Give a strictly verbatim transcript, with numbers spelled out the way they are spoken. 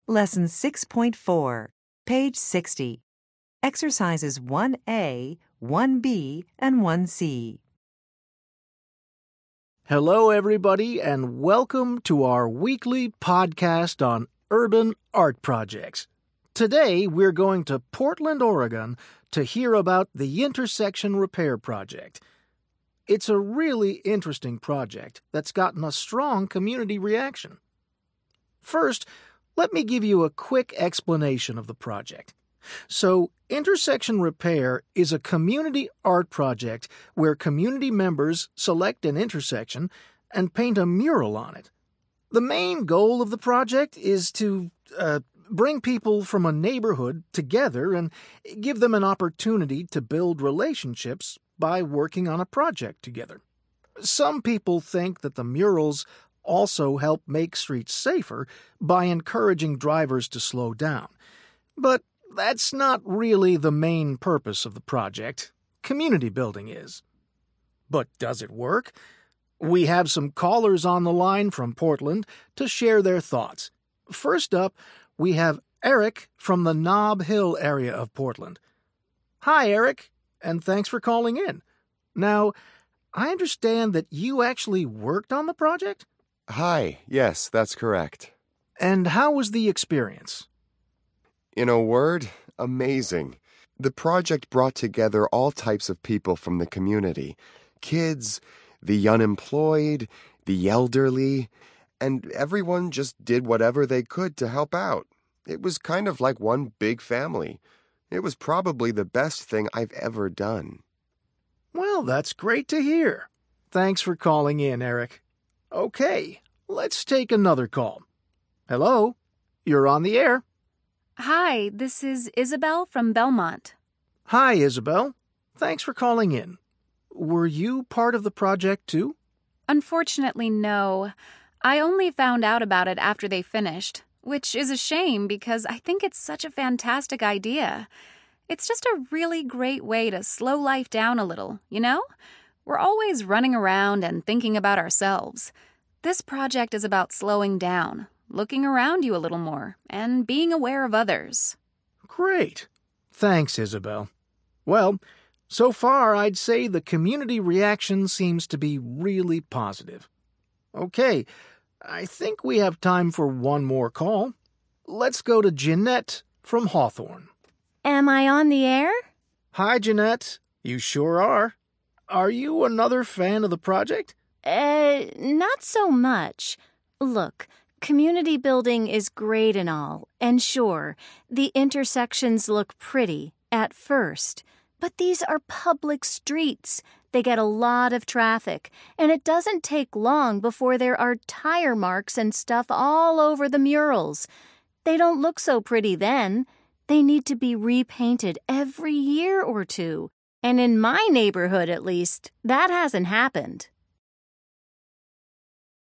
Lesson six point four, page sixty. Exercises one A, one B, and one C. Hello, everybody, and welcome to our weekly podcast on urban art projects. Today, we're going to Portland, Oregon, to hear about the Intersection Repair Project. It's a really interesting project that's gotten a strong community reaction. First, let me give you a quick explanation of the project. So, Intersection Repair is a community art project where community members select an intersection and paint a mural on it. The main goal of the project is to uh, bring people from a neighborhood together and give them an opportunity to build relationships by working on a project together. Some people think that the murals also help make streets safer by encouraging drivers to slow down. But that's not really the main purpose of the project. Community building is. But does it work? We have some callers on the line from Portland to share their thoughts. First up, we have Eric from the Nob Hill area of Portland. Hi, Eric, and thanks for calling in. Now, I understand that you actually worked on the project? Hi, yes, that's correct. And how was the experience? In a word, amazing. The project brought together all types of people from the community. Kids, the unemployed, the elderly, and everyone just did whatever they could to help out. It was kind of like one big family. It was probably the best thing I've ever done. Well, that's great to hear. Thanks for calling in, Eric. Okay, let's take another call. Hello, you're on the air. Hi, this is Isabel from Belmont. Hi, Isabel. Thanks for calling in. Were you part of the project, too? Unfortunately, no. I only found out about it after they finished, which is a shame because I think it's such a fantastic idea. It's just a really great way to slow life down a little, you know? We're always running around and thinking about ourselves. This project is about slowing down, looking around you a little more, and being aware of others. Great. Thanks, Isabel. Well, so far I'd say the community reaction seems to be really positive. Okay, I think we have time for one more call. Let's go to Jeanette from Hawthorne. Am I on the air? Hi, Jeanette. You sure are. Are you another fan of the project? Uh, not so much. Look, community building is great and all, and sure, the intersections look pretty at first. But these are public streets. They get a lot of traffic, and it doesn't take long before there are tire marks and stuff all over the murals. They don't look so pretty then. They need to be repainted every year or two. And in my neighborhood, at least, that hasn't happened.